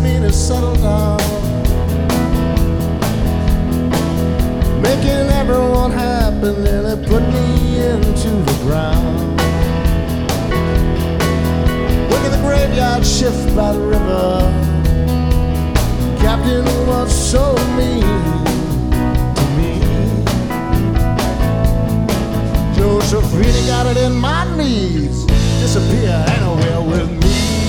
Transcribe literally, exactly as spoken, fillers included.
me to settle down, making everyone happy, and it put me into the ground. Working the graveyard shift by the river, Captain was so mean to me. Josephine got it in my knees, disappear anywhere with me.